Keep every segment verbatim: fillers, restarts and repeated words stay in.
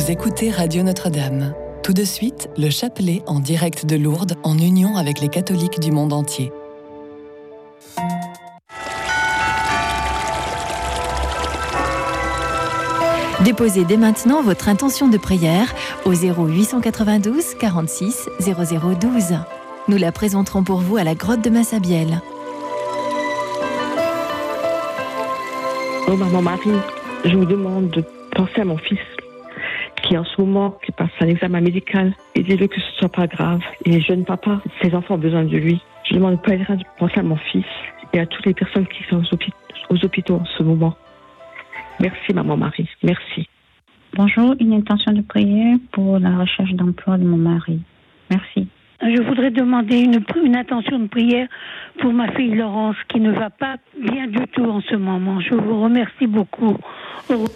Vous écoutez Radio Notre-Dame. Tout de suite, le chapelet en direct de Lourdes, en union avec les catholiques du monde entier. Déposez dès maintenant votre intention de prière au zéro huit cent quatre-vingt-douze quarante-six zéro zéro douze. Nous la présenterons pour vous à la grotte de Massabielle. Oh maman Marie, je vous demande de penser à mon fils qui en ce moment qui passe un examen médical. Aidez-le que ce soit pas grave. Il est jeune papa, ses enfants ont besoin de lui. Je demande au pèlerin de penser à mon fils et à toutes les personnes qui sont aux hôpitaux, aux hôpitaux en ce moment. Merci maman Marie, merci. Bonjour, une intention de prière pour la recherche d'emploi de mon mari. Merci. Je voudrais demander une, une intention de prière pour ma fille Laurence qui ne va pas bien du tout en ce moment. Je vous remercie beaucoup. Au...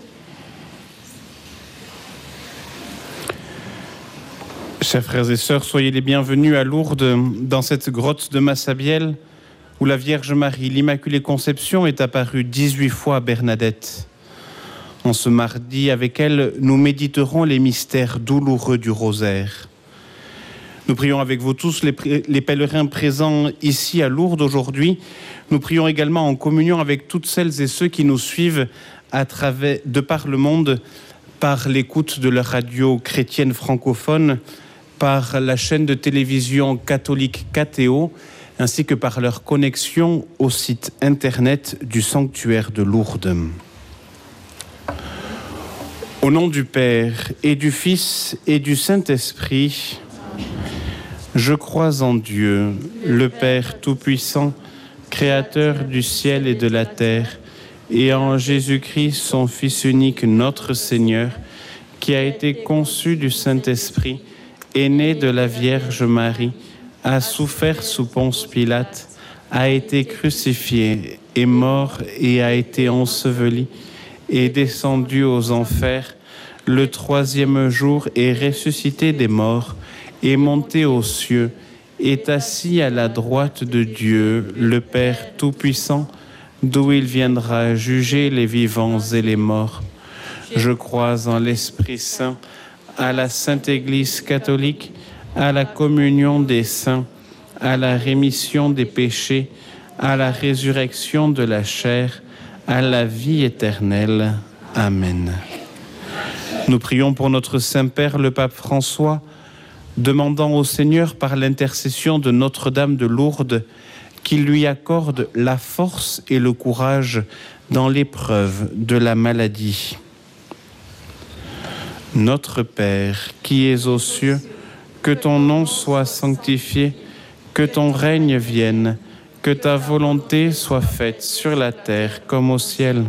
Chers frères et sœurs, soyez les bienvenus à Lourdes, dans cette grotte de Massabielle, où la Vierge Marie, l'Immaculée Conception, est apparue dix-huit fois à Bernadette. En ce mardi, avec elle, nous méditerons les mystères douloureux du rosaire. Nous prions avec vous tous, les, les pèlerins présents ici à Lourdes aujourd'hui. Nous prions également en communion avec toutes celles et ceux qui nous suivent à travers, de par le monde, par l'écoute de la radio chrétienne francophone, par la chaîne de télévision catholique K T O, ainsi que par leur connexion au site internet du sanctuaire de Lourdes. Au nom du Père et du Fils et du Saint-Esprit, je crois en Dieu, le Père Tout-Puissant, Créateur du ciel et de la terre, et en Jésus-Christ, son Fils unique, notre Seigneur, qui a été conçu du Saint-Esprit, est né de la Vierge Marie, a souffert sous Ponce Pilate, a été crucifié, est mort et a été enseveli, est descendu aux enfers, le troisième jour est ressuscité des morts, est monté aux cieux, est assis à la droite de Dieu, le Père Tout-Puissant, d'où il viendra juger les vivants et les morts. Je crois en l'Esprit Saint, à la Sainte Église catholique, à la communion des saints, à la rémission des péchés, à la résurrection de la chair, à la vie éternelle. Amen. Nous prions pour notre Saint-Père, le Pape François, demandant au Seigneur, par l'intercession de Notre-Dame de Lourdes, qu'il lui accorde la force et le courage dans l'épreuve de la maladie. Notre Père, qui es aux cieux, que ton nom soit sanctifié, que ton règne vienne, que ta volonté soit faite sur la terre comme au ciel.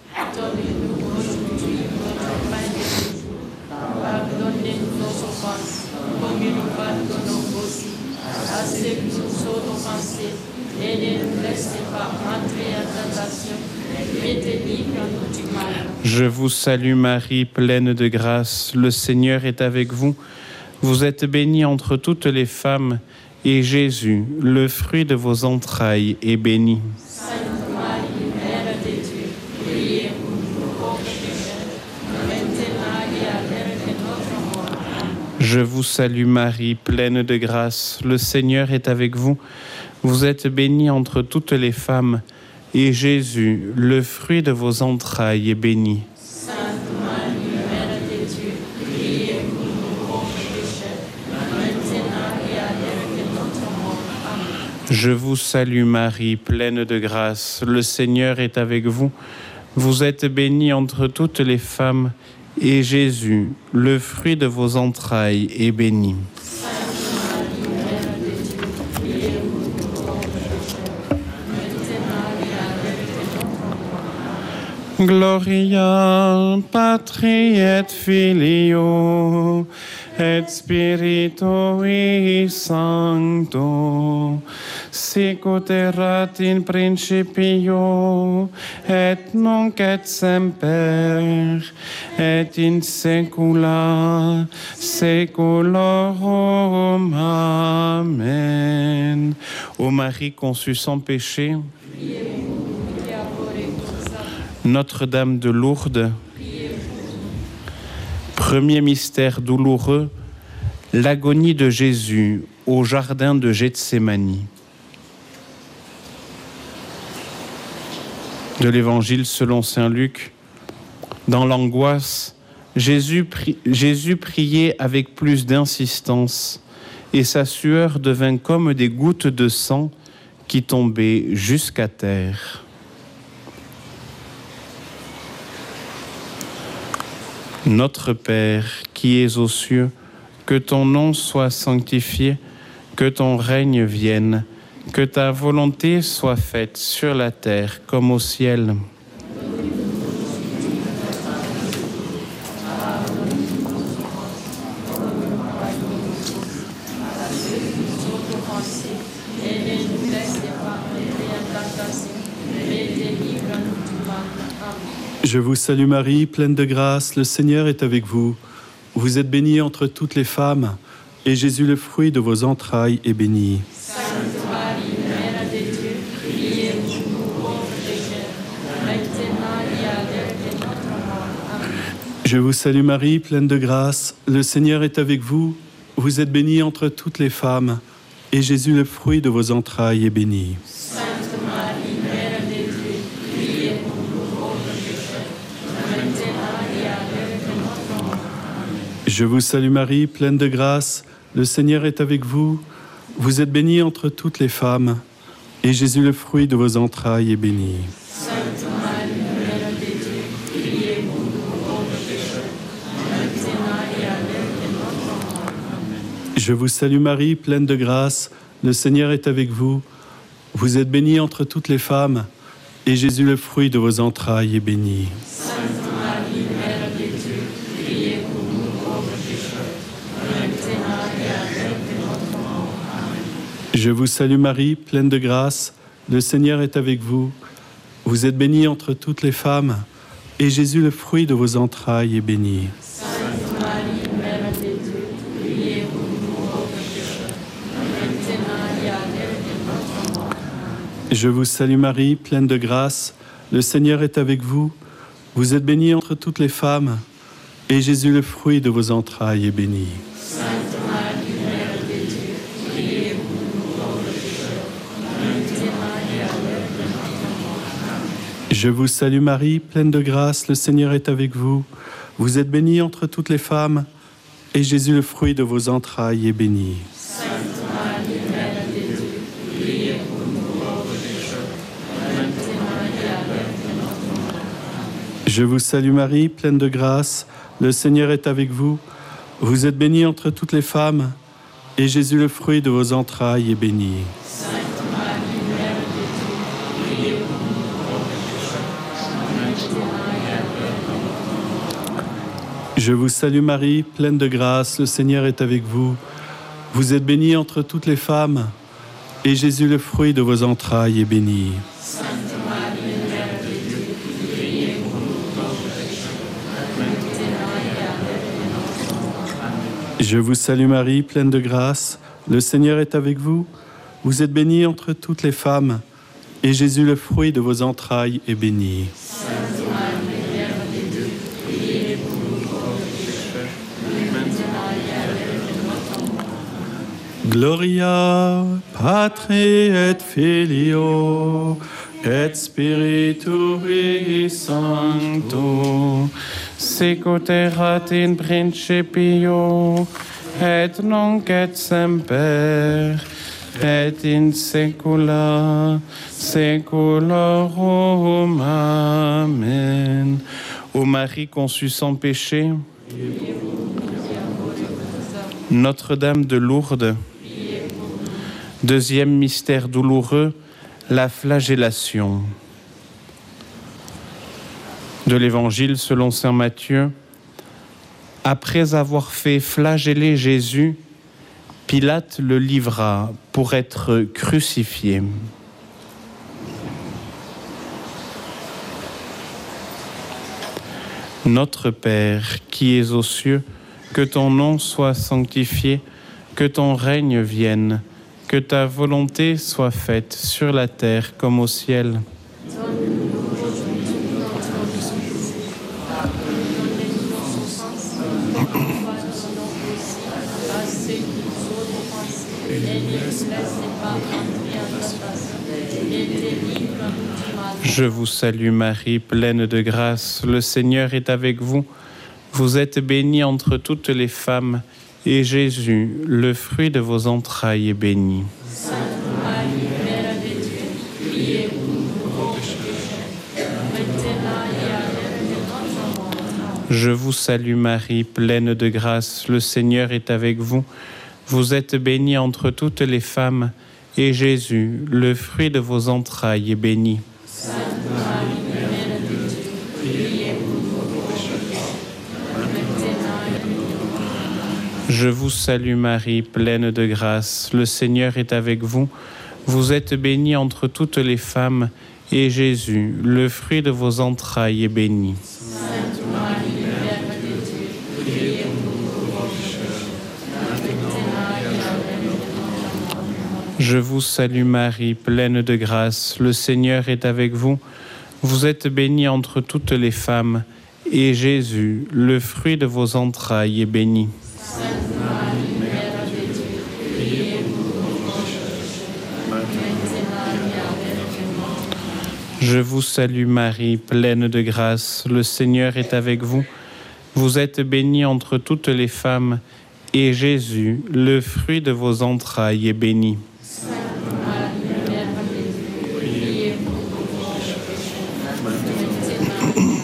Je vous salue Marie, pleine de grâce, le Seigneur est avec vous. Vous êtes bénie entre toutes les femmes, et Jésus, le fruit de vos entrailles, est béni. Sainte Marie, Mère de Dieu, priez pour nous pauvres pécheurs, maintenant et à l'heure de notre mort. Je vous salue Marie, pleine de grâce, le Seigneur est avec vous. Vous êtes bénie entre toutes les femmes, et Jésus, le fruit de vos entrailles, est béni. Sainte Marie, Mère de Dieu, priez pour nous pauvres pécheurs, maintenant et à l'heure de notre mort. Amen. Je vous salue Marie, pleine de grâce, le Seigneur est avec vous. Vous êtes bénie entre toutes les femmes, et Jésus, le fruit de vos entrailles, est béni. Gloria Patri et Filio et Spiritui Sancto, sicut erat in principio et nunc et semper et in saecula saeculorum. Amen. Ô Marie conçue sans péché, Notre-Dame de Lourdes, Premier mystère douloureux, l'agonie de Jésus au jardin de Gethsémani. De l'Évangile selon saint Luc, dans l'angoisse, Jésus, pri- Jésus priait avec plus d'insistance et sa sueur devint comme des gouttes de sang qui tombaient jusqu'à terre. Notre Père, qui es aux cieux, que ton nom soit sanctifié, que ton règne vienne, que ta volonté soit faite sur la terre comme au ciel. Je vous salue Marie, pleine de grâce, le Seigneur est avec vous. Vous êtes bénie entre toutes les femmes, et Jésus, le fruit de vos entrailles, est béni. Sainte Marie, Mère de Dieu, priez pour nous pauvres pécheurs, maintenant et à l'heure de notre mort. Amen. Je vous salue Marie, pleine de grâce, le Seigneur est avec vous. Vous êtes bénie entre toutes les femmes, et Jésus, le fruit de vos entrailles, est béni. Sainte Marie, Mère de Dieu, priez pour nous pauvres pécheurs, maintenant et à l'heure de notre mort. Amen. Je vous salue Marie, pleine de grâce, le Seigneur est avec vous. Vous êtes bénie entre toutes les femmes, et Jésus, le fruit de vos entrailles, est béni. Sainte Marie, Mère de Dieu, priez pour nous pauvres pécheurs, maintenant et à l'heure de notre mort. Amen. Je vous salue Marie, pleine de grâce, le Seigneur est avec vous. Vous êtes bénie entre toutes les femmes, et Jésus, le fruit de vos entrailles, est béni. Sainte Marie, Mère de Dieu, priez pour nous pauvres pécheurs, maintenant et à l'heure de notre mort. Amen. Je vous salue Marie, pleine de grâce, le Seigneur est avec vous. Vous êtes bénie entre toutes les femmes, et Jésus, le fruit de vos entrailles, est béni. Sainte Marie, Mère de Dieu, priez pour nous pauvres pécheurs, maintenant et à l'heure de notre mort. Amen. Je vous salue Marie, pleine de grâce, le Seigneur est avec vous. Vous êtes bénie entre toutes les femmes, et Jésus, le fruit de vos entrailles, est béni. Sainte Marie, Mère de Dieu, priez pour nous pauvres pécheurs, maintenant et à l'heure de notre mort. Amen. Je vous salue Marie, pleine de grâce, le Seigneur est avec vous. Vous êtes bénie entre toutes les femmes, et Jésus, le fruit de vos entrailles, est béni. Sainte Marie, Mère de Dieu, priez pour nous pauvres pécheurs, maintenant et à l'heure de notre mort. Amen. Je vous salue Marie, pleine de grâce, le Seigneur est avec vous. Vous êtes bénie entre toutes les femmes, et Jésus, le fruit de vos entrailles, est béni. Sainte Marie, Mère de Dieu, priez pour nous pauvres pécheurs, maintenant et à l'heure de notre mort. Je vous salue Marie, pleine de grâce, le Seigneur est avec vous. Vous êtes bénie entre toutes les femmes, et Jésus, le fruit de vos entrailles, est béni. Sainte Marie, Mère de Dieu, priez pour nous pauvres pécheurs, maintenant et à l'heure de notre mort. Amen. Je vous salue Marie, pleine de grâce, le Seigneur est avec vous. Vous êtes bénie entre toutes les femmes, et Jésus, le fruit de vos entrailles, est béni. Sainte Marie, Mère de Dieu, priez pour nous pauvres pécheurs, maintenant et à l'heure de notre mort. Gloria Patri et Filio et Spiritui Sancto, Sicut erat in principio, et nunc et semper, et in saecula saeculorum. Amen. Ô Marie conçue sans péché, Notre-Dame de Lourdes, deuxième mystère douloureux, la flagellation. De l'Évangile selon saint Matthieu, après avoir fait flageller Jésus, Pilate le livra pour être crucifié. Notre Père, qui es aux cieux, que ton nom soit sanctifié, que ton règne vienne, que ta volonté soit faite sur la terre comme au ciel. Je vous salue Marie, pleine de grâce, le Seigneur est avec vous. Vous êtes bénie entre toutes les femmes, et Jésus, le fruit de vos entrailles, est béni. Sainte Marie, Mère de Dieu, priez pour nous pauvres pécheurs, maintenant et à l'heure de notre mort. Je vous salue Marie, pleine de grâce, le Seigneur est avec vous. Vous êtes bénie entre toutes les femmes, et Jésus, le fruit de vos entrailles, est béni. Sainte Marie, Mère de Dieu, priez pour nous pauvres pécheurs, maintenant et à l'heure de notre mort. Je vous salue Marie, pleine de grâce, le Seigneur est avec vous. Vous êtes bénie entre toutes les femmes, et Jésus, le fruit de vos entrailles, est béni. Sainte Marie, Mère de Dieu, priez pour nous pauvres pécheurs, maintenant et à l'heure de notre mort. Je vous salue Marie, pleine de grâce, le Seigneur est avec vous. Vous êtes bénie entre toutes les femmes, et Jésus, le fruit de vos entrailles, est béni. Sainte Marie, Mère de Dieu, priez pour nous pauvres pécheurs, maintenant et à l'heure de notre mort. Je vous salue Marie, pleine de grâce, le Seigneur est avec vous. Vous êtes bénie entre toutes les femmes, et Jésus, le fruit de vos entrailles, est béni. Sainte Marie, Mère de Dieu, priez pour nous pauvres pécheurs, maintenant et à l'heure de notre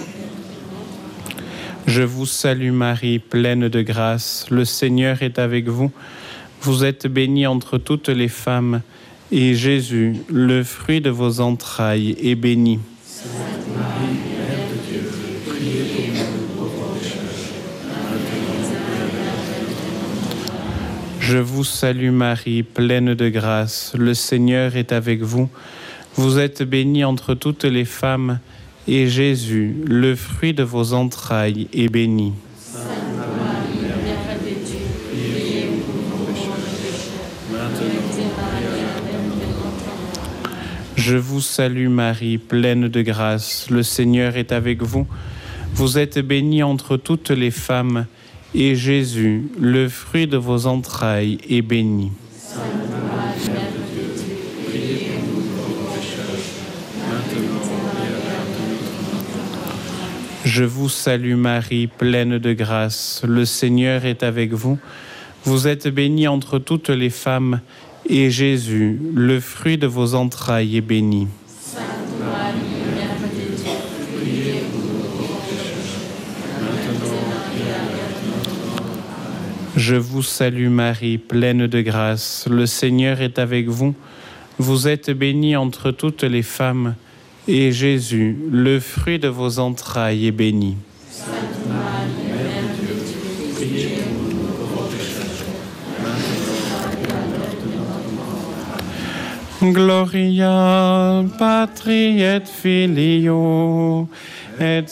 mort. Je vous salue Marie, pleine de grâce, le Seigneur est avec vous. Vous êtes bénie entre toutes les femmes, et Jésus, le fruit de vos entrailles, est béni. Sainte Marie, Mère de Dieu, priez pour nous pauvres pécheurs, maintenant et à l'heure de notre mort. Je vous salue Marie, pleine de grâce, le Seigneur est avec vous. Vous êtes bénie entre toutes les femmes, et Jésus, le fruit de vos entrailles, est béni. Sainte Marie, Mère de Dieu, priez pour nous pauvres pécheurs, maintenant et à l'heure de notre mort. Je vous salue Marie, pleine de grâce, le Seigneur est avec vous. Vous êtes bénie entre toutes les femmes, et Jésus, le fruit de vos entrailles, est béni. Sainte Marie, Mère de Dieu, priez pour nous pauvres pécheurs, maintenant et à l'heure de notre mort. Je vous salue Marie, pleine de grâce, le Seigneur est avec vous. Vous êtes bénie entre toutes les femmes, et Jésus, le fruit de vos entrailles, est béni. Sainte Marie, Mère de Dieu, priez pour nous pauvres pécheurs, maintenant et à l'heure de notre mort. Je vous salue Marie, pleine de grâce, le Seigneur est avec vous. Vous êtes bénie entre toutes les femmes, et Jésus, le fruit de vos entrailles, est béni. Sainte Marie, Mère de Dieu, priez pour nous pauvres pécheurs, maintenant et à l'heure de notre mort. Gloria Patri et Filio et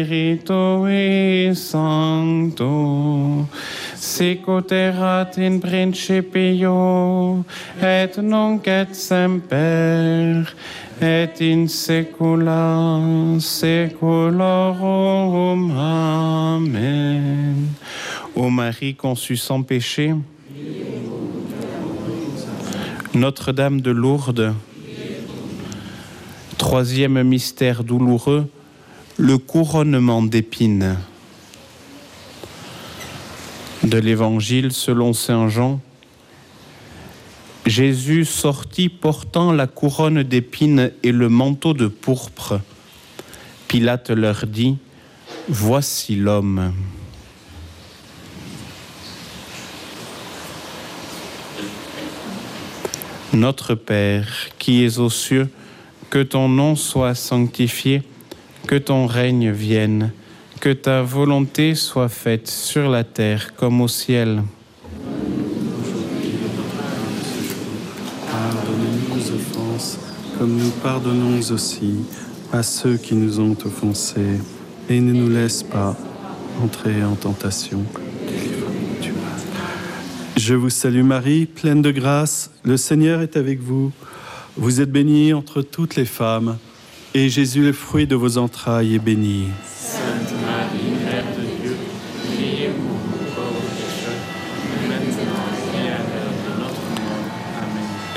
Spiritui Sancto, sic ut erat in principio et nunc et semper et in saecula saeculorum. Amen. Ô Marie conçue sans péché, Notre-Dame de Lourdes, troisième mystère douloureux, le couronnement d'épines. De l'Évangile selon saint Jean, Jésus sortit portant la couronne d'épines et le manteau de pourpre. Pilate leur dit, « Voici l'homme ». Notre Père, qui es aux cieux, que ton nom soit sanctifié, que ton règne vienne, que ta volonté soit faite sur la terre comme au ciel. Pardonne-nous nos offenses, comme nous pardonnons aussi à ceux qui nous ont offensés, et ne nous laisse pas entrer en tentation. Je vous salue Marie, pleine de grâce, le Seigneur est avec vous. Vous êtes bénie entre toutes les femmes, et Jésus, le fruit de vos entrailles, est béni. Sainte Marie, Mère de Dieu, priez pour nous pauvres pécheurs, maintenant et à l'heure de notre mort.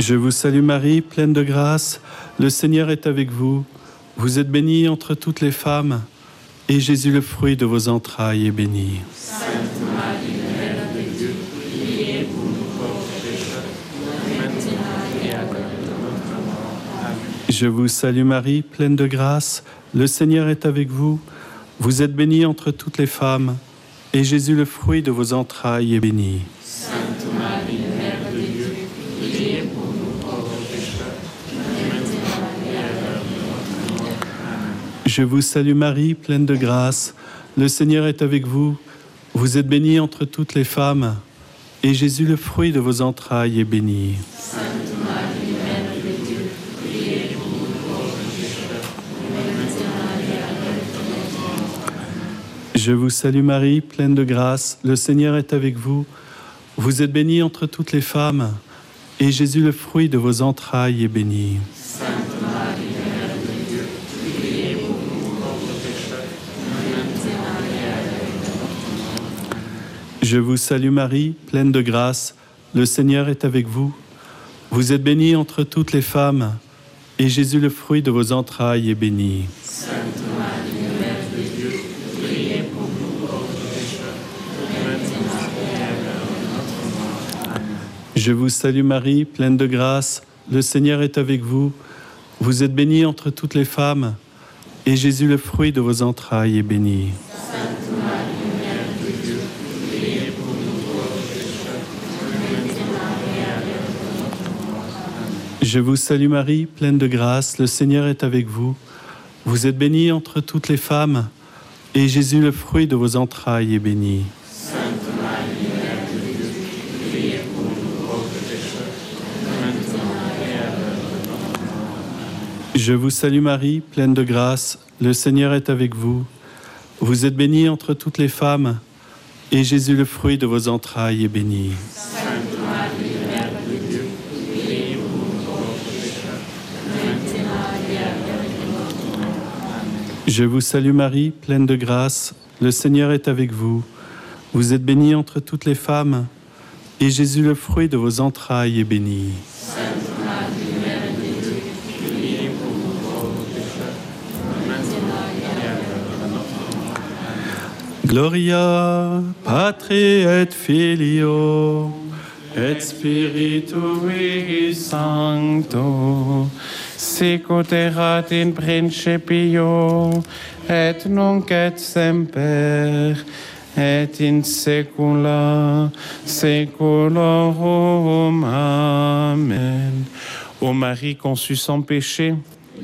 Je vous salue Marie, pleine de grâce, le Seigneur est avec vous. Vous êtes bénie entre toutes les femmes, et Jésus, le fruit de vos entrailles, est béni. Sainte Marie, Mère de Dieu, priez pour nous pauvres pécheurs, maintenant et à l'heure de notre mort. Amen. Je vous salue Marie, pleine de grâce, le Seigneur est avec vous. Vous êtes bénie entre toutes les femmes, et Jésus, le fruit de vos entrailles, est béni. Sainte Marie, Mère de Dieu, priez pour nous pauvres pécheurs, maintenant et à l'heure de notre mort. Amen. Je vous salue Marie, pleine de grâce, le Seigneur est avec vous. Vous êtes bénie entre toutes les femmes, et Jésus, le fruit de vos entrailles, est béni. Sainte Marie, Mère de Dieu, priez pour nous pauvres pécheurs, maintenant et à l'heure de notre mort. Je vous salue Marie, pleine de grâce, le Seigneur est avec vous. Vous êtes bénie entre toutes les femmes, et Jésus, le fruit de vos entrailles, est béni. Sainte Marie, Mère de Dieu, priez pour nous pauvres pécheurs, maintenant et à l'heure de notre mort. Je vous salue Marie, pleine de grâce, le Seigneur est avec vous. Vous êtes bénie entre toutes les femmes, et Jésus, le fruit de vos entrailles, est béni. Sainte Marie, Mère de Dieu, priez pour nous pauvres pécheurs, maintenant et à l'heure de notre mort. Amen. Je vous salue Marie, pleine de grâce, le Seigneur est avec vous. Vous êtes bénie entre toutes les femmes, et Jésus, le fruit de vos entrailles, est béni. Sainte Marie, Mère de Dieu, priez pour nous pauvres pécheurs, maintenant et à l'heure de notre mort. Amen. Je vous salue Marie, pleine de grâce, le Seigneur est avec vous. Vous êtes bénie entre toutes les femmes, et Jésus, le fruit de vos entrailles, est béni. Sainte Marie, Mère de Dieu, priez pour nous pauvres pécheurs, maintenant et à l'heure de notre mort. Amen. Je vous salue Marie, pleine de grâce, le Seigneur est avec vous. Vous êtes bénie entre toutes les femmes, et Jésus, le fruit de vos entrailles, est béni. Sainte Marie, Mère de Dieu, priez pour nous pauvres pécheurs, maintenant et à l'heure de notre mort. Amen. Je vous salue Marie, pleine de grâce, le Seigneur est avec vous. Vous êtes bénie entre toutes les femmes, et Jésus, le fruit de vos entrailles, est béni. Sainte Marie, Mère de Dieu, priez pour nous pauvres pécheurs, maintenant et à l'heure de notre mort. Amen. Gloria Patri et Filio et Spiritui Sancto, sic ut erat in principio, et nunc et semper, et in saecula saeculorum. Amen. Ô Marie conçue sans péché,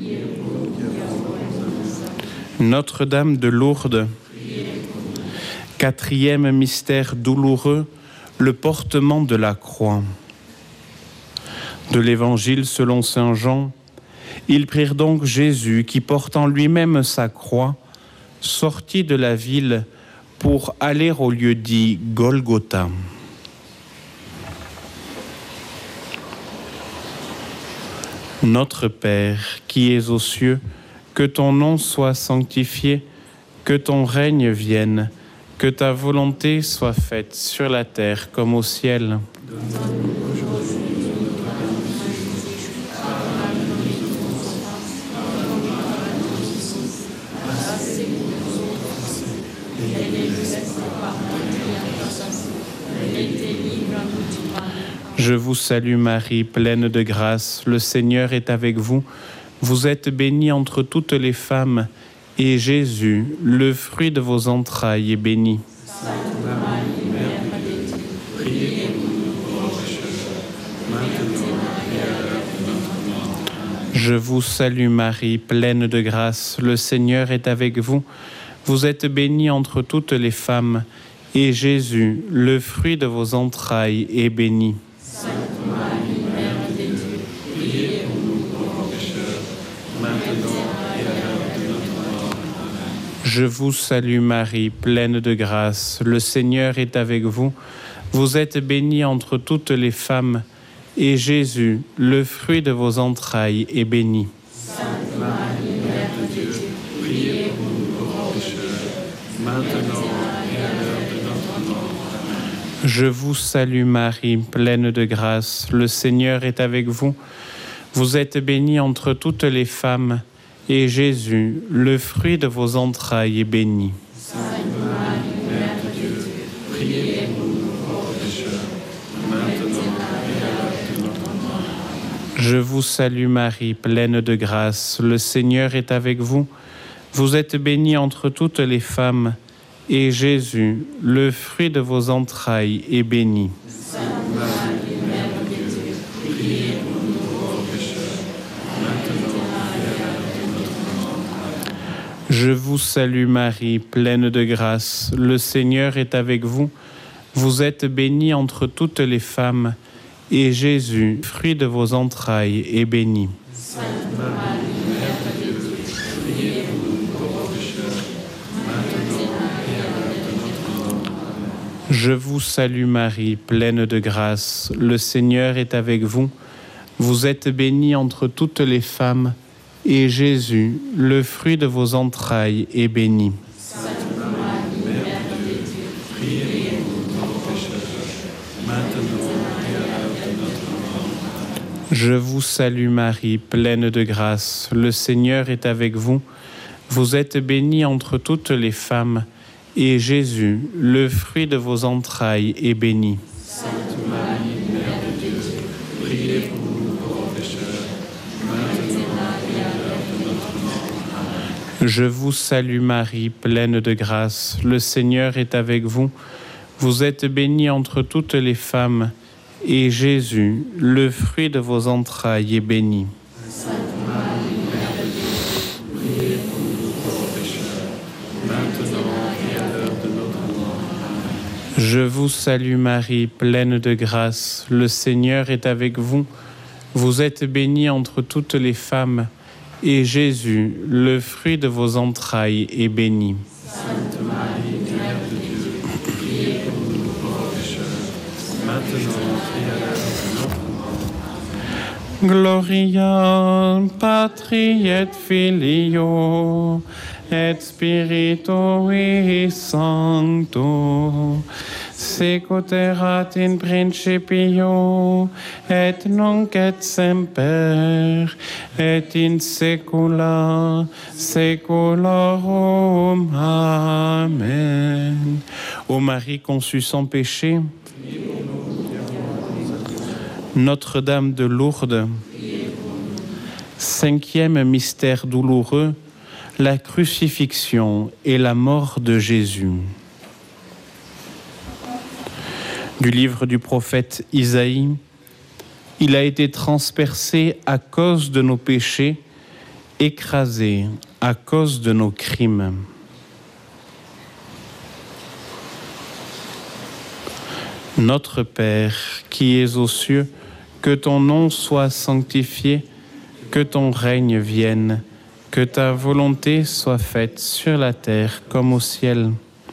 Notre-Dame de Lourdes, quatrième mystère douloureux, le portement de la croix. De l'Évangile selon saint Jean, ils prirent donc Jésus, qui portant lui-même sa croix, sortit de la ville pour aller au lieu dit Golgotha. Notre Père, qui es aux cieux, que ton nom soit sanctifié, que ton règne vienne, que ta volonté soit faite sur la terre comme au ciel. Je vous salue Marie, pleine de grâce, le Seigneur est avec vous. Vous êtes bénie entre toutes les femmes, et Jésus, le fruit de vos entrailles, est béni. Sainte Marie, Mère de Dieu, priez pour nous pauvres pécheurs, maintenant et à l'heure de notre mort. Je vous salue Marie, pleine de grâce, le Seigneur est avec vous. Vous êtes bénie entre toutes les femmes, et Jésus, le fruit de vos entrailles, est béni. Sainte Marie, Mère de Dieu, priez pour nous pauvres pécheurs, maintenant et à l'heure de notre mort. Amen. Je vous salue Marie, pleine de grâce, le Seigneur est avec vous. Vous êtes bénie entre toutes les femmes, et Jésus, le fruit de vos entrailles, est béni. Sainte Marie, Mère de Dieu, priez pour nous pauvres pécheurs, maintenant et à l'heure de notre mort. Amen. Je vous salue Marie, pleine de grâce, le Seigneur est avec vous. Vous êtes bénie entre toutes les femmes, et Jésus, le fruit de vos entrailles, est béni. Sainte Marie, Mère de Dieu, priez pour nous pauvres pécheurs, maintenant et à l'heure de notre mort. Je vous salue Marie, pleine de grâce, le Seigneur est avec vous. Vous êtes bénie entre toutes les femmes, et Jésus, le fruit de vos entrailles, est béni. Sainte Marie, Mère de Dieu, priez pour nous pauvres pécheurs, maintenant et à l'heure de notre mort. Je vous salue Marie, pleine de grâce, le Seigneur est avec vous. Vous êtes bénie entre toutes les femmes, et Jésus, fruit de vos entrailles, est béni. Sainte Marie, Mère de Dieu, priez pour nous pauvres pécheurs, maintenant et à l'heure de notre mort. Je vous salue Marie, pleine de grâce, le Seigneur est avec vous. Vous êtes bénie entre toutes les femmes, et Jésus, le fruit de vos entrailles, est béni. Sainte Marie, Mère de Dieu, priez pour nous pauvres pécheurs, maintenant et à l'heure de notre mort. Je vous salue Marie, pleine de grâce, le Seigneur est avec vous. Vous êtes bénie entre toutes les femmes, et Jésus, le fruit de vos entrailles, est béni. Sainte Marie, Mère de Dieu, priez pour nous pauvres pécheurs, maintenant et à l'heure de notre mort. Je vous salue Marie, pleine de grâce, le Seigneur est avec vous. Vous êtes bénie entre toutes les femmes, et Jésus, le fruit de vos entrailles, est béni. Sainte Marie, Mère de Dieu, priez pour nous pauvres pécheurs, maintenant et à l'heure de notre mort. Je vous salue Marie, pleine de grâce, le Seigneur est avec vous. Vous êtes bénie entre toutes les femmes, et Jésus, le fruit de vos entrailles, est béni. Sainte Marie, Mère de Dieu, priez pour nous pauvres pécheurs, maintenant et à l'heure de notre mort. Gloria Patri et Filio et Spiritui Sancto, sicut erat in principio et nunc et semper et in saecula saeculorum. Amen. Ô Marie conçue sans péché, Notre-Dame de Lourdes, cinquième mystère douloureux, la crucifixion et la mort de Jésus. Du livre du prophète Isaïe, il a été transpercé à cause de nos péchés, écrasé à cause de nos crimes. Notre Père, qui es aux cieux, que ton nom soit sanctifié, que ton règne vienne, que ta volonté soit faite sur la terre comme au ciel.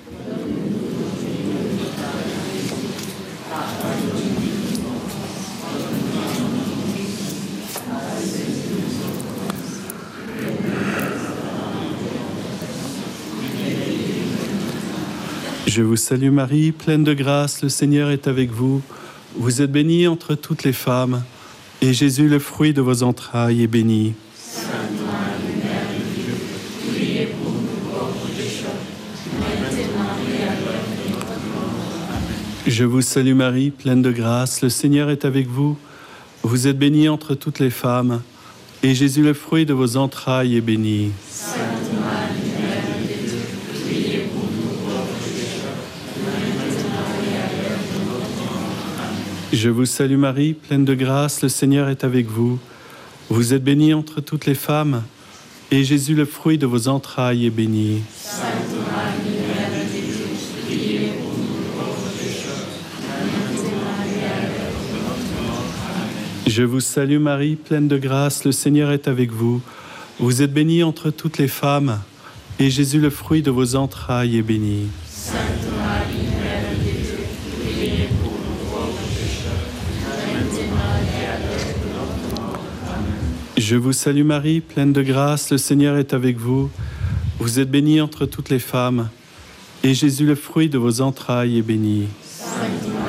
Je vous salue Marie, pleine de grâce, le Seigneur est avec vous. Vous êtes bénie entre toutes les femmes, et Jésus, le fruit de vos entrailles, est béni. Sainte Marie, Mère de Dieu, priez pour nous pauvres pécheurs, maintenant et à l'heure de notre mort. Amen. Je vous salue Marie, pleine de grâce, le Seigneur est avec vous. Vous êtes bénie entre toutes les femmes, et Jésus, le fruit de vos entrailles, est béni. Sainte Marie, Mère de Dieu, priez pour nous pauvres pécheurs, maintenant et à l'heure de notre mort. Amen. Je vous salue Marie, pleine de grâce, le Seigneur est avec vous. Vous êtes bénie entre toutes les femmes, et Jésus, le fruit de vos entrailles, est béni. Sainte Marie, Mère de Dieu, priez pour nous pauvres pécheurs, maintenant et à l'heure de notre mort. Amen. Je vous salue Marie, pleine de grâce, le Seigneur est avec vous. Vous êtes bénie entre toutes les femmes, et Jésus, le fruit de vos entrailles, est béni. Sainte Marie, Mère de Dieu, priez pour nous pauvres pécheurs, maintenant et à l'heure de notre mort. Amen. Je vous salue Marie, pleine de grâce, le Seigneur est avec vous. Vous êtes bénie entre toutes les femmes, et Jésus, le fruit de vos entrailles, est béni. Sainte Marie,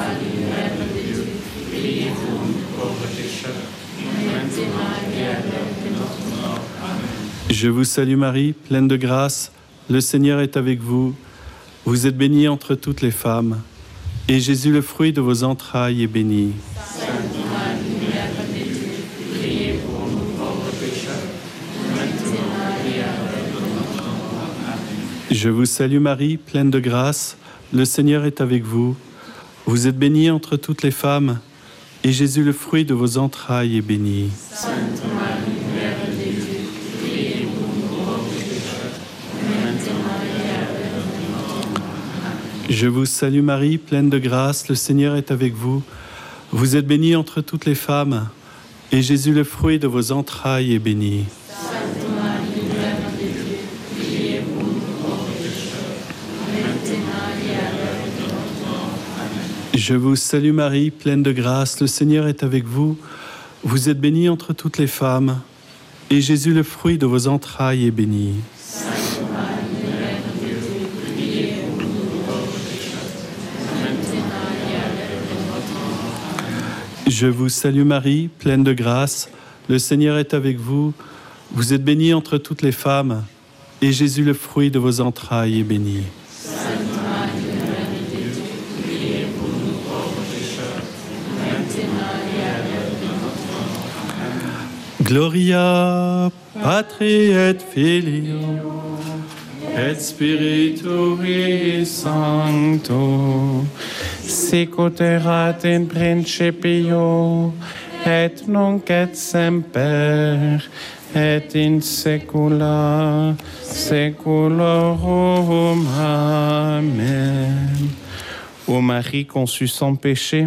Je vous salue Marie, pleine de grâce, le Seigneur est avec vous. Vous êtes bénie entre toutes les femmes, et Jésus, le fruit de vos entrailles, est béni. Sainte Marie, Mère de Dieu, priez pour nous pauvres pécheurs, maintenant et à l'heure de notre mort. Amen. Je vous salue Marie, pleine de grâce, le Seigneur est avec vous. Vous êtes bénie entre toutes les femmes, et Jésus, le fruit de vos entrailles, est béni. Sainte Marie, Mère de Dieu, priez pour nous pauvres pécheurs, maintenant et à l'heure de notre mort. Amen. Je vous salue Marie, pleine de grâce, le Seigneur est avec vous. Vous êtes bénie entre toutes les femmes, et Jésus, le fruit de vos entrailles, est béni. Sainte Marie, Mère de Dieu, priez pour nous pauvres pécheurs, maintenant et à l'heure de notre mort. Amen. Je vous salue Marie, pleine de grâce, le Seigneur est avec vous. Vous êtes bénie entre toutes les femmes, et Jésus, le fruit de vos entrailles, est béni. Sainte Marie, Mère de Dieu, priez pour nous pauvres pécheurs, maintenant et à l'heure de notre mort. Amen. Je vous salue Marie, pleine de grâce, le Seigneur est avec vous. Vous êtes bénie entre toutes les femmes, et Jésus, le fruit de vos entrailles, est béni. Sainte Marie, Mère de Dieu, priez pour nous pauvres pécheurs, maintenant et à l'heure de notre mort. Amen. Gloria Patri et Filio et Spiritui Sancto, sicut erat in principio, et nunc et semper, et in saecula saeculorum. Amen. Ô Marie conçue sans péché,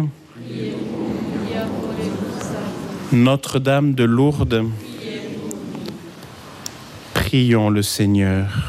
Notre-Dame de Lourdes, prions le Seigneur.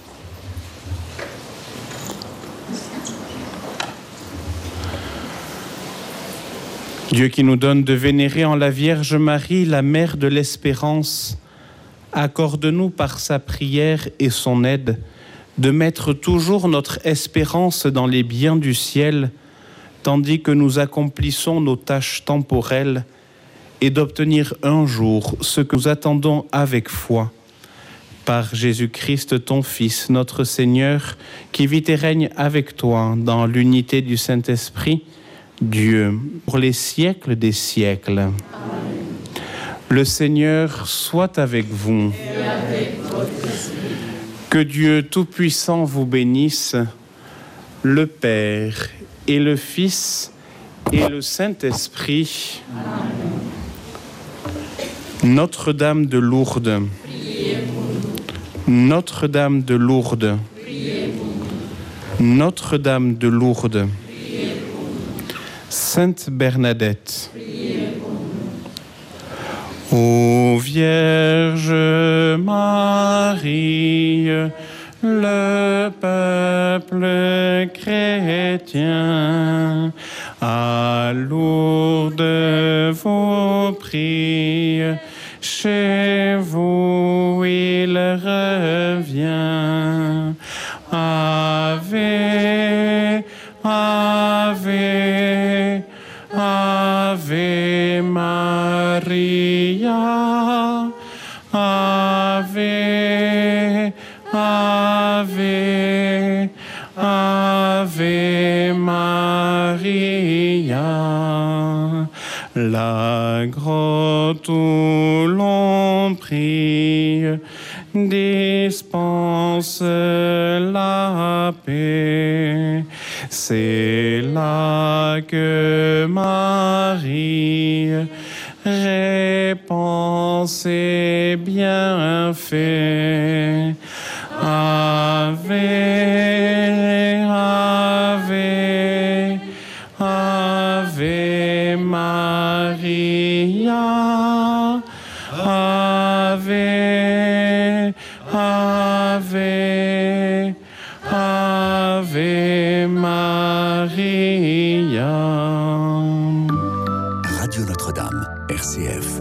Dieu qui nous donne de vénérer en la Vierge Marie, la Mère de l'Espérance, accorde-nous par sa prière et son aide de mettre toujours notre espérance dans les biens du ciel, tandis que nous accomplissons nos tâches temporelles, et d'obtenir un jour ce que nous attendons avec foi. Par Jésus-Christ, ton Fils, notre Seigneur, qui vit et règne avec toi dans l'unité du Saint-Esprit, Dieu, pour les siècles des siècles. Amen. Le Seigneur soit avec vous. Et avec votre esprit. Que Dieu Tout-Puissant vous bénisse, le Père et le Fils et le Saint-Esprit. Amen. Notre-Dame de Lourdes. Priez pour nous. Notre-Dame de Lourdes. Priez pour nous. Notre-Dame de Lourdes. Priez pour nous. Sainte Bernadette. Priez pour nous. Ô Vierge Marie, le peuple chrétien à Lourdes vous prie. Chez vous il revient. Ave, Ave, Ave Maria. Ave, Ave, Ave Maria. La grotte où l'on prie dispense la paix. C'est là que Marie répand ses bienfaits. Ave, Ave, Ave Maria. Ave, Ave, Ave Maria. Radio Notre-Dame, R C F.